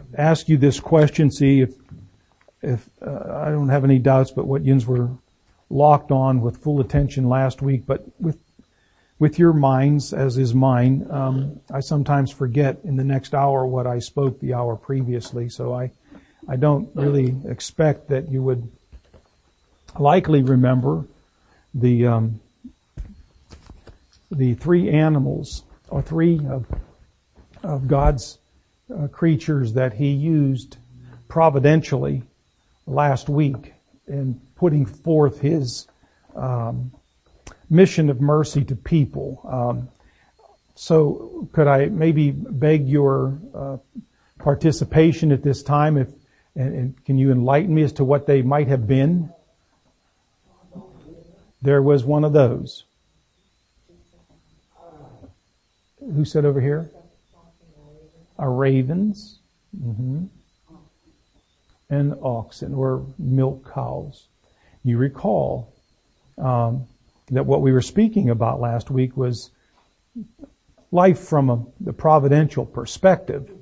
ask you this question, see if I don't have any doubts but what yins were locked on with full attention last week, but with your minds, as is mine, I sometimes forget in the next hour what I spoke the hour previously, so I don't really expect that you would likely remember the three animals, or three of God's creatures that He used providentially last week in putting forth His mission of mercy to people. So could I maybe beg your participation at this time, and can you enlighten me as to what they might have been? There was one of those. Who said over here? Ravens. Mm-hmm. And oxen, or milk cows. You recall that what we were speaking about last week was life from the providential perspective,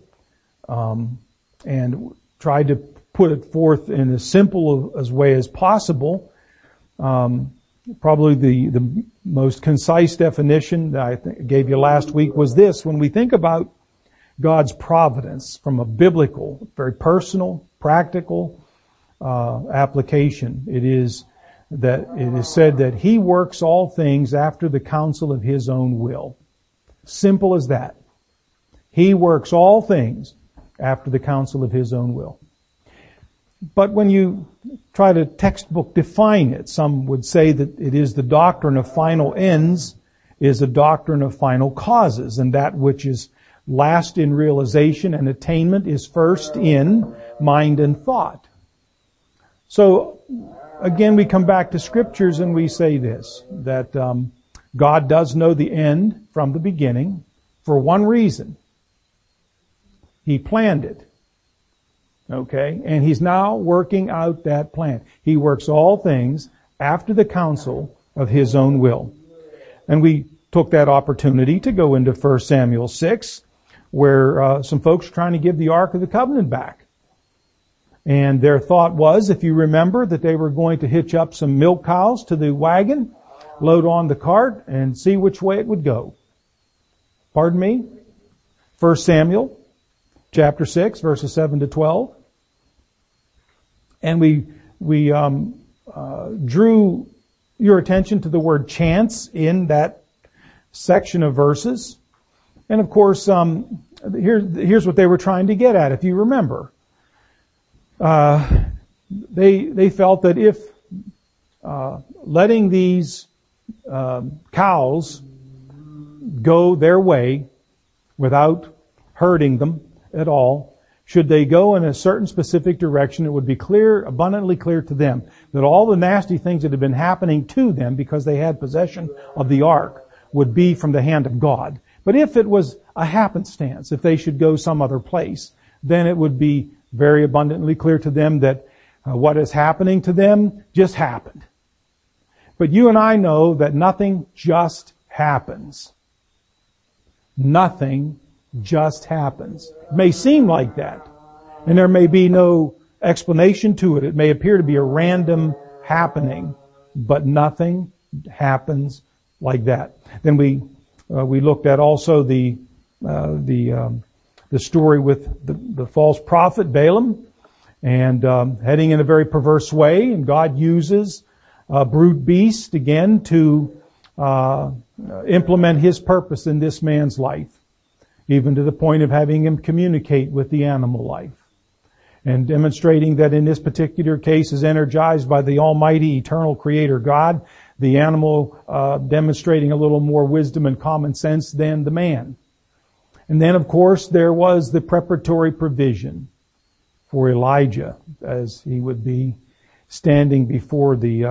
and tried to put it forth in as simple a way as possible. Probably the most concise definition that I gave you last week was this: when we think about God's providence from a biblical, very personal, practical application, it is said that He works all things after the counsel of His own will. Simple as that. He works all things after the counsel of His own will. But when you try to textbook define it, some would say that it is the doctrine of final ends is a doctrine of final causes, and that which is last in realization and attainment is first in mind and thought. So again, we come back to scriptures and we say this, that God does know the end from the beginning for one reason. He planned it. Okay? And He's now working out that plan. He works all things after the counsel of His own will. And we took that opportunity to go into 1 Samuel 6, where some folks are trying to give the Ark of the Covenant back. And their thought was, if you remember, that they were going to hitch up some milk cows to the wagon, load on the cart, and see which way it would go. Pardon me? 1 Samuel chapter 6, verses 7 to 12. And we drew your attention to the word chance in that section of verses. And of course, here's what they were trying to get at, if you remember. They felt that if letting these cows go their way without hurting them at all, should they go in a certain specific direction, it would be clear, abundantly clear to them that all the nasty things that had been happening to them because they had possession of the ark would be from the hand of God. But if it was a happenstance, if they should go some other place, then it would be very abundantly clear to them that what is happening to them just happened. But you and I know that nothing just happens. Nothing just happens. It may seem like that, and there may be no explanation to it. It may appear to be a random happening, but nothing happens like that. Then we looked at also the story with the false prophet Balaam, and heading in a very perverse way, and God uses a brute beast again to implement His purpose in this man's life, even to the point of having him communicate with the animal life, and demonstrating that in this particular case is energized by the almighty eternal creator God, the animal demonstrating a little more wisdom and common sense than the man. And then, of course, there was the preparatory provision for Elijah as he would be standing before the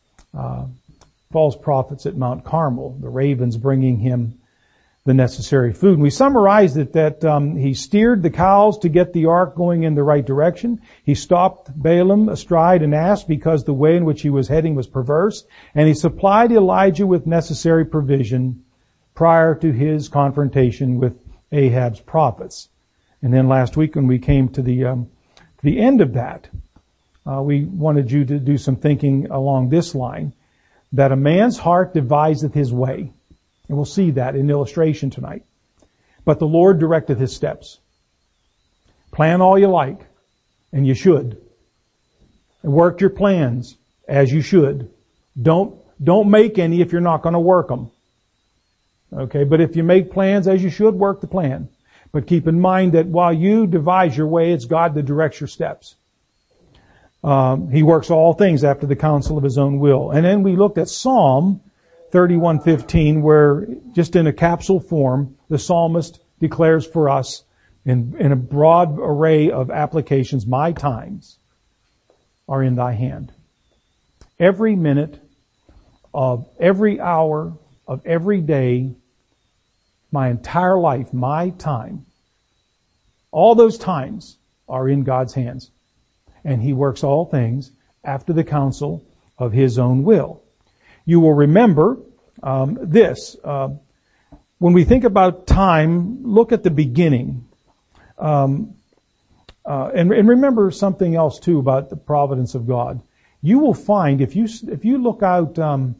false prophets at Mount Carmel, the ravens bringing him the necessary food. And we summarized it that he steered the cows to get the ark going in the right direction. He stopped Balaam astride an ass because the way in which he was heading was perverse. And he supplied Elijah with necessary provision prior to his confrontation with Ahab's prophets. And then last week when we came to the end of that, we wanted you to do some thinking along this line, that a man's heart deviseth his way. And we'll see that in illustration tonight. But the Lord directeth his steps. Plan all you like, and you should. And work your plans as you should. Don't make any if you're not going to work them. Okay, but if you make plans as you should, work the plan. But keep in mind that while you devise your way, it's God that directs your steps. He works all things after the counsel of His own will. And then we looked at Psalm 31:15, where just in a capsule form, the psalmist declares for us in a broad array of applications, my times are in thy hand. Every minute of every hour of every day, my entire life, my time, all those times are in God's hands. And He works all things after the counsel of His own will. You will remember this. When we think about time, look at the beginning. And remember something else too about the providence of God. You will find, if you look out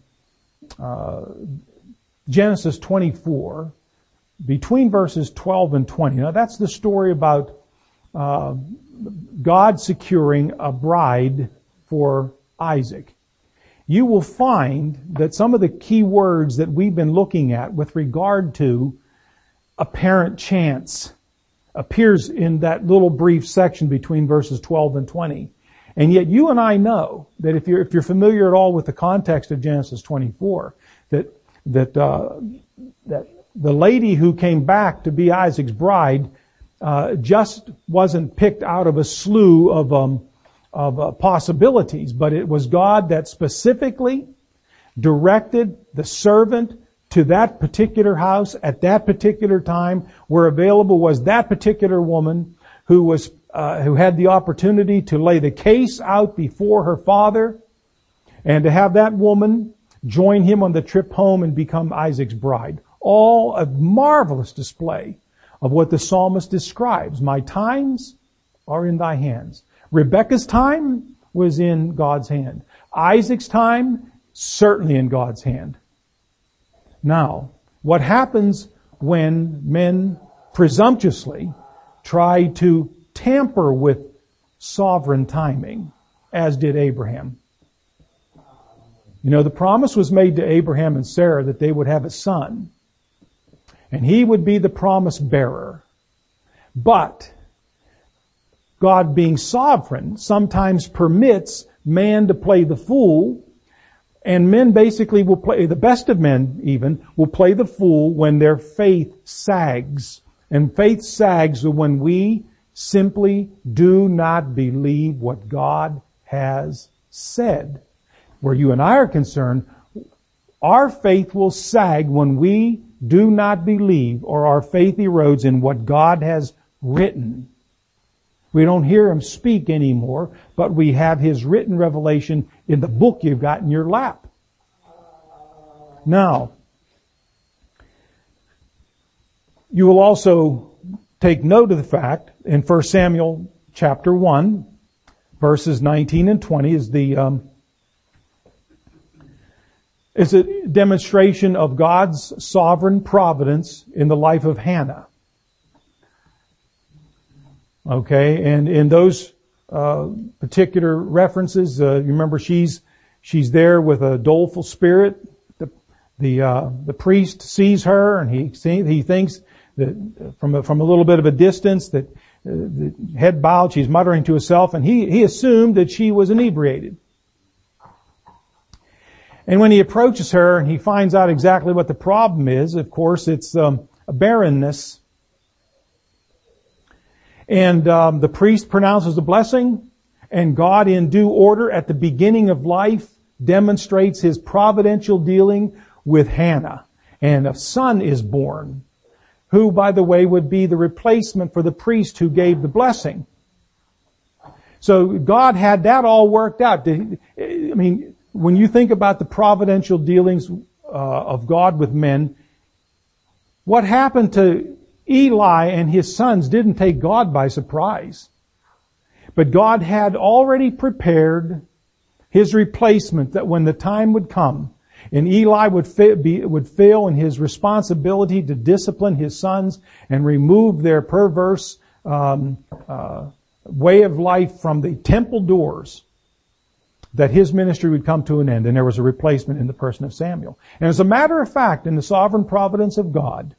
Genesis 24, between verses 12 and 20. Now that's the story about God securing a bride for Isaac. You will find that some of the key words that we've been looking at with regard to apparent chance appears in that little brief section between verses 12 and 20. And yet you and I know that if you're familiar at all with the context of Genesis 24, that the lady who came back to be Isaac's bride just wasn't picked out of a slew of possibilities, but it was God that specifically directed the servant to that particular house at that particular time, where available was that particular woman who had the opportunity to lay the case out before her father, and to have that woman join him on the trip home and become Isaac's bride. All a marvelous display of what the psalmist describes. My times are in thy hands. Rebekah's time was in God's hand. Isaac's time, certainly in God's hand. Now, what happens when men presumptuously try to tamper with sovereign timing, as did Abraham? You know, the promise was made to Abraham and Sarah that they would have a son, and he would be the promise bearer. But God, being sovereign, sometimes permits man to play the fool, and men basically will play, the best of men even, will play the fool when their faith sags. And faith sags when we simply do not believe what God has said. Where you and I are concerned, our faith will sag when we do not believe, or our faith erodes in what God has written. We don't hear Him speak anymore, but we have His written revelation in the book you've got in your lap. Now, you will also take note of the fact in 1 Samuel chapter 1, verses 19 and 20 is a demonstration of God's sovereign providence in the life of Hannah. Okay, and in those particular references, you remember she's there with a doleful spirit. The priest sees her, and he thinks that from a little bit of a distance that the head bowed, she's muttering to herself, and he assumed that she was inebriated. And when he approaches her and he finds out exactly what the problem is, of course, it's a barrenness. And the priest pronounces the blessing, and God, in due order at the beginning of life, demonstrates His providential dealing with Hannah. And a son is born, who, by the way, would be the replacement for the priest who gave the blessing. So God had that all worked out. I mean, when you think about the providential dealings of God with men, what happened to Eli and his sons didn't take God by surprise. But God had already prepared his replacement, that when the time would come and Eli would fail in his responsibility to discipline his sons and remove their perverse way of life from the temple doors, that his ministry would come to an end, and there was a replacement in the person of Samuel. And as a matter of fact, in the sovereign providence of God,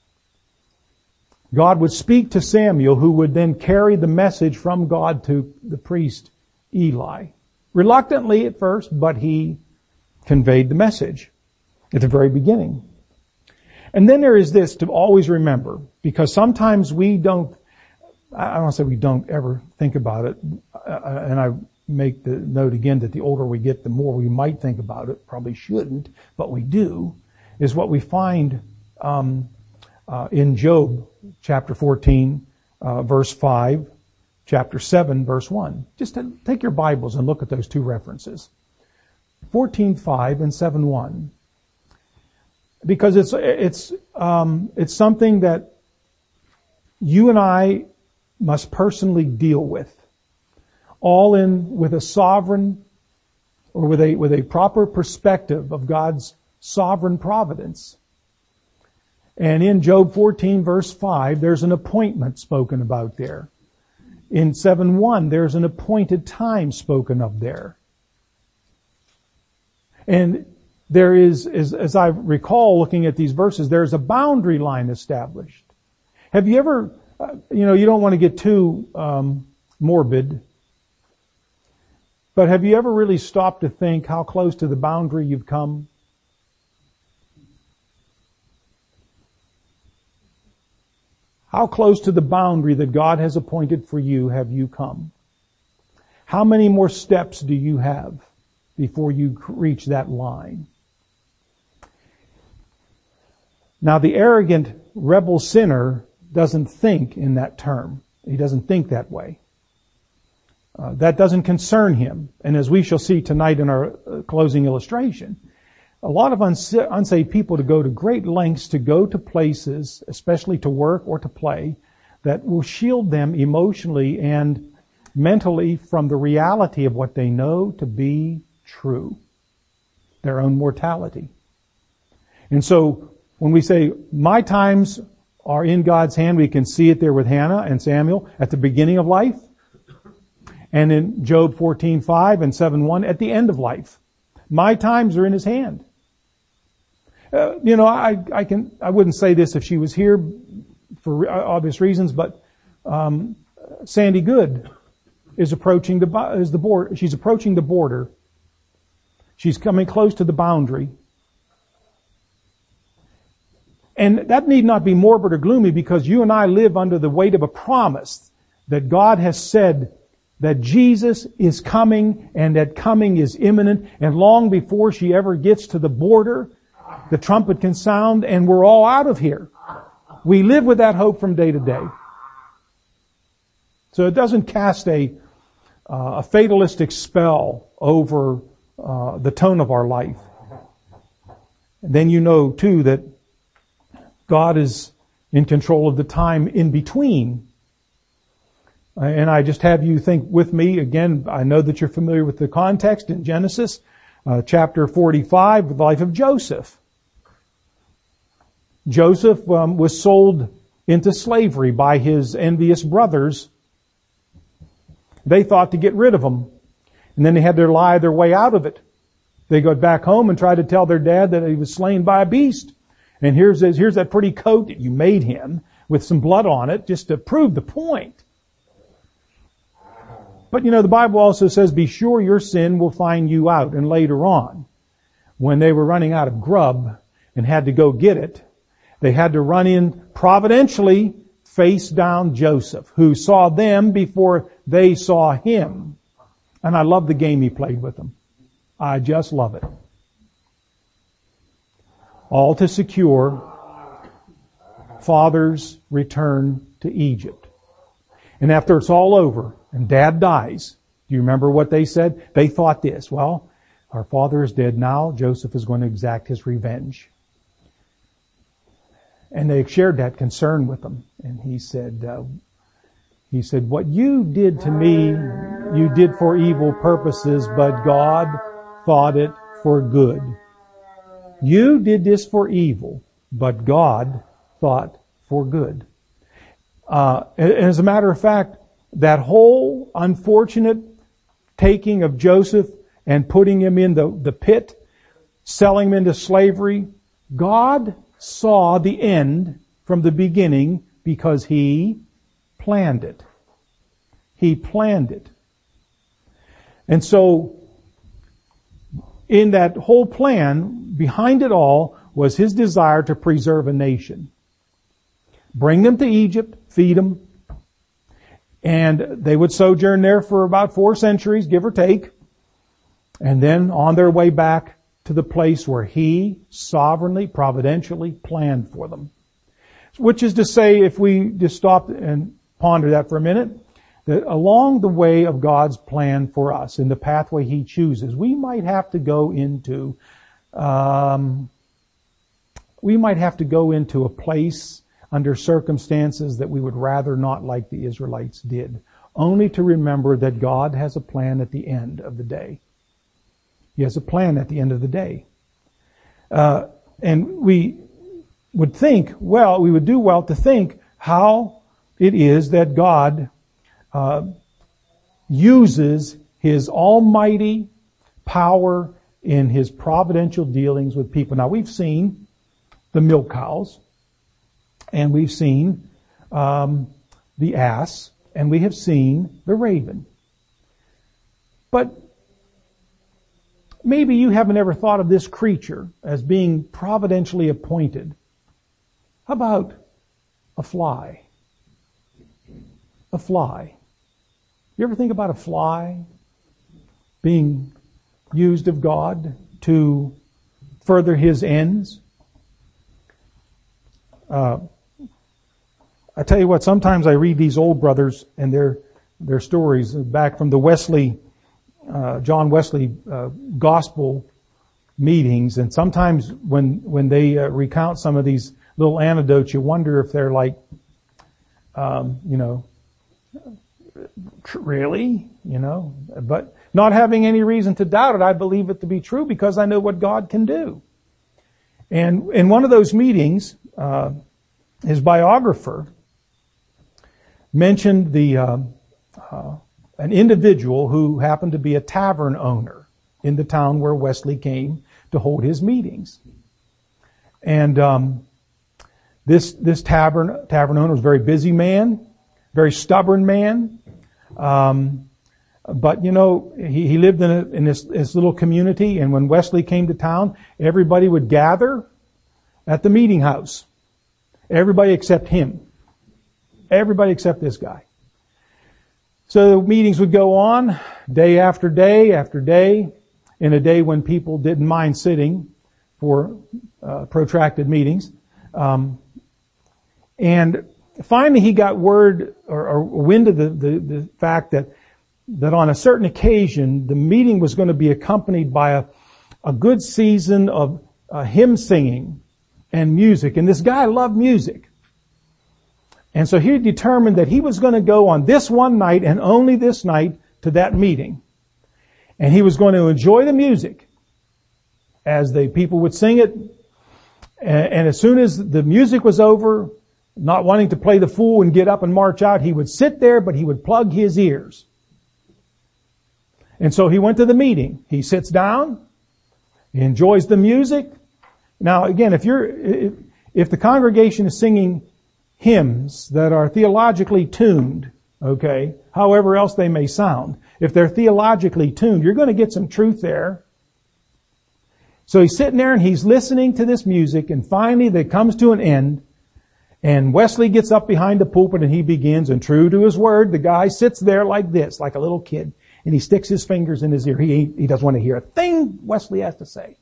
God would speak to Samuel, who would then carry the message from God to the priest Eli. Reluctantly at first, but he conveyed the message at the very beginning. And then there is this to always remember, because sometimes we don't, I don't say we don't ever think about it, and I make the note again that the older we get, the more we might think about it. Probably shouldn't, but we do, is what we find in Job chapter 14, verse 5, chapter 7, verse 1. Just take your Bibles and look at those two references. 14:5 and 7:1. Because it's something that you and I must personally deal with. All with a sovereign, or with a proper perspective of God's sovereign providence. And in Job 14 verse 5, there's an appointment spoken about there. In 7:1, there's an appointed time spoken of there. And there is, as I recall looking at these verses, there's a boundary line established. Have you ever, you don't want to get too morbid, but have you ever really stopped to think how close to the boundary you've come? How close to the boundary that God has appointed for you have you come? How many more steps do you have before you reach that line? Now, the arrogant rebel sinner doesn't think in that term. He doesn't think that way. That doesn't concern him. And as we shall see tonight in our closing illustration, a lot of unsaved people to go to great lengths to go to places, especially to work or to play, that will shield them emotionally and mentally from the reality of what they know to be true, their own mortality. And so when we say, my times are in God's hand, we can see it there with Hannah and Samuel at the beginning of life, and in Job 14:5 and 7:1 at the end of life. My times are in His hand. I wouldn't say this if she was here for obvious reasons, but Sandy Good is approaching the border. She's approaching the border. She's coming close to the boundary. And that need not be morbid or gloomy, because you and I live under the weight of a promise that God has said that Jesus is coming, and that coming is imminent, and long before she ever gets to the border, the trumpet can sound and we're all out of here. We live with that hope from day to day. So it doesn't cast a fatalistic spell over the tone of our life. And then you know too that God is in control of the time in between. And I just have you think with me again. I know that you're familiar with the context in Genesis chapter 45, the life of Joseph. Joseph was sold into slavery by his envious brothers. They thought to get rid of him. And then they had to lie their way out of it. They got back home and tried to tell their dad that he was slain by a beast. And here's that pretty coat that you made him with some blood on it just to prove the point. But the Bible also says, be sure your sin will find you out. And later on, when they were running out of grub and had to go get it, they had to run in providentially face down Joseph, who saw them before they saw him. And I love the game he played with them. I just love it. All to secure father's return to Egypt. And after it's all over and dad dies, do you remember what they said? They thought this, well, our father is dead now. Joseph is going to exact his revenge. And they shared that concern with him. And he said, what you did to me, you did for evil purposes, but God thought it for good. You did this for evil, but God thought for good. As a matter of fact, that whole unfortunate taking of Joseph and putting him in the pit, selling him into slavery, God saw the end from the beginning because He planned it. He planned it. And so, in that whole plan, behind it all was His desire to preserve a nation. Bring them to Egypt, feed them, and they would sojourn there for about 4 centuries, give or take, and then on their way back to the place where He sovereignly, providentially planned for them. Which is to say, if we just stop and ponder that for a minute, that along the way of God's plan for us, in the pathway He chooses, we might have to go into a place under circumstances that we would rather not, like the Israelites did, only to remember that God has a plan at the end of the day. He has a plan at the end of the day. And we would think, we would do well to think how it is that God uses His almighty power in His providential dealings with people. Now, we've seen the milk cows, and we've seen the ass, and we have seen the raven. But maybe you haven't ever thought of this creature as being providentially appointed. How about a fly? A fly. You ever think about a fly being used of God to further His ends? I tell you what, sometimes I read these old brothers and their stories back from the John Wesley gospel meetings, and sometimes when they recount some of these little anecdotes, you wonder if they're like, really, but not having any reason to doubt it, I believe it to be true because I know what God can do. And in one of those meetings, his biographer mentioned an individual who happened to be a tavern owner in the town where Wesley came to hold his meetings. And this tavern owner was a very busy man, very stubborn man. But he lived in this little community, and when Wesley came to town, everybody would gather at the meeting house. Everybody except him. Everybody except this guy. So the meetings would go on day after day after day, in a day when people didn't mind sitting for protracted meetings. And finally he got word or wind of the fact that on a certain occasion the meeting was going to be accompanied by a good season of hymn singing and music. And this guy loved music. And so he determined that he was going to go on this one night and only this night to that meeting. And he was going to enjoy the music as the people would sing it. And as soon as the music was over, not wanting to play the fool and get up and march out, he would sit there, but he would plug his ears. And so he went to the meeting. He sits down. He enjoys the music. Now again, if the congregation is singing hymns that are theologically tuned, okay, however else they may sound, if they're theologically tuned, you're going to get some truth there. So he's sitting there and he's listening to this music, and finally it comes to an end, and Wesley gets up behind the pulpit and he begins, and true to his word, the guy sits there like this, like a little kid, and he sticks his fingers in his ear. He doesn't want to hear a thing Wesley has to say.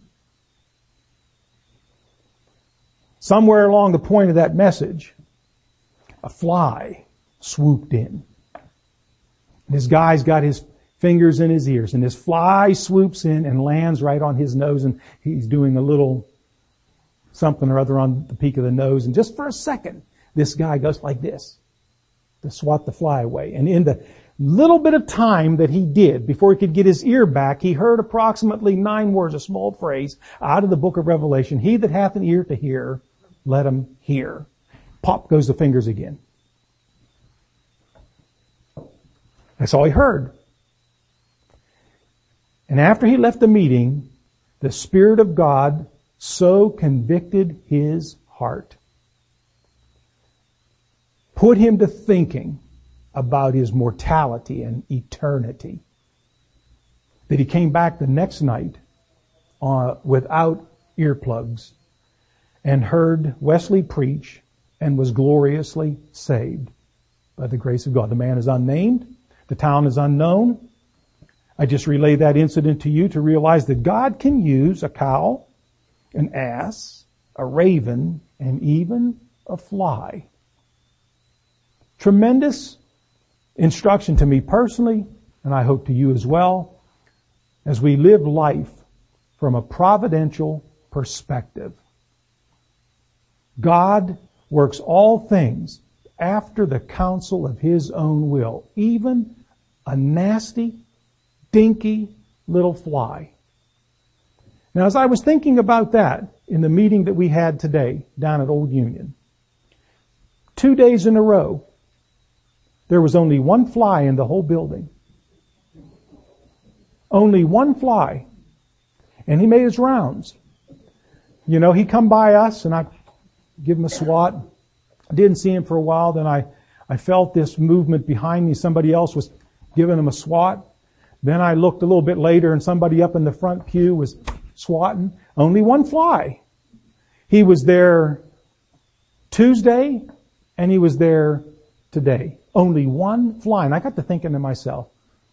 Somewhere along the point of that message, a fly swooped in. And this guy's got his fingers in his ears, and this fly swoops in and lands right on his nose, and he's doing a little something or other on the peak of the nose. And just for a second, this guy goes like this to swat the fly away. And in the little bit of time that he did before he could get his ear back, he heard approximately 9 words, a small phrase out of the book of Revelation. He that hath an ear to hear, let him hear. Pop goes the fingers again. That's all he heard. And after he left the meeting, the Spirit of God so convicted his heart, put him to thinking about his mortality and eternity, that he came back the next night without earplugs and heard Wesley preach and was gloriously saved by the grace of God. The man is unnamed. The town is unknown. I just relay that incident to you to realize that God can use a cow, an ass, a raven, and even a fly. Tremendous instruction to me personally, and I hope to you as well, as we live life from a providential perspective. God works all things after the counsel of His own will, even a nasty, dinky little fly. Now, as I was thinking about that in the meeting that we had today down at Old Union, 2 days in a row, there was only one fly in the whole building. Only one fly. And he made his rounds. You know, he come by us and I give him a swat. I didn't see him for a while. Then I felt this movement behind me. Somebody else was giving him a swat. Then I looked a little bit later and somebody up in the front pew was swatting. Only one fly. He was there Tuesday and he was there today. Only one fly. And I got to thinking to myself,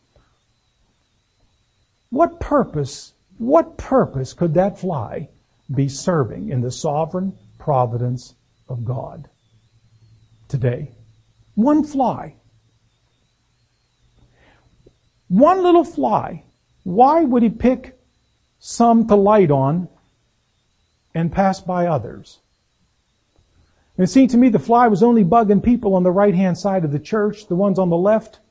what purpose could that fly be serving in the sovereign providence of God today? One fly. One little fly. Why would he pick some to light on and pass by others? And it seemed to me the fly was only bugging people on the right-hand side of the church. The ones on the left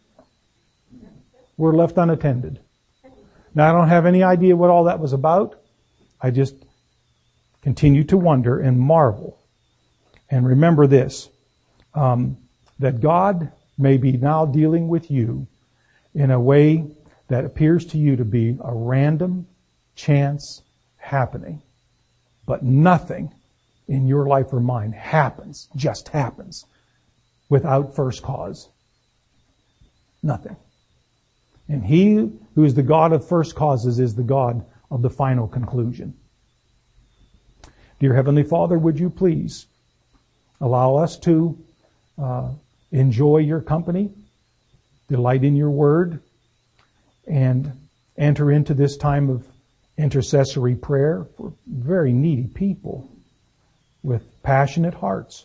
were left unattended. Now, I don't have any idea what all that was about. I just continue to wonder and marvel. And remember this, that God may be now dealing with you in a way that appears to you to be a random chance happening. But nothing in your life or mine just happens, without first cause. Nothing. And He who is the God of first causes is the God of the final conclusion. Dear Heavenly Father, would you please allow us to enjoy your company, delight in your word, and enter into this time of intercessory prayer for very needy people with passionate hearts,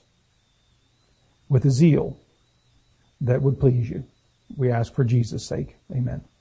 with a zeal that would please you. We ask for Jesus' sake. Amen.